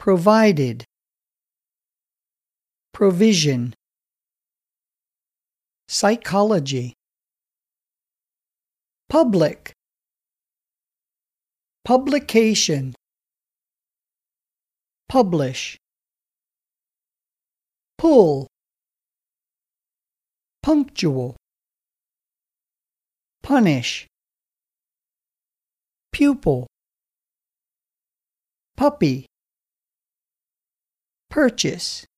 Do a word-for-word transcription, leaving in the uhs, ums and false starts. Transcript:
provided, provision, psychology, public, publication, publish, pull, punctual, punish, pupil, puppy, purchase,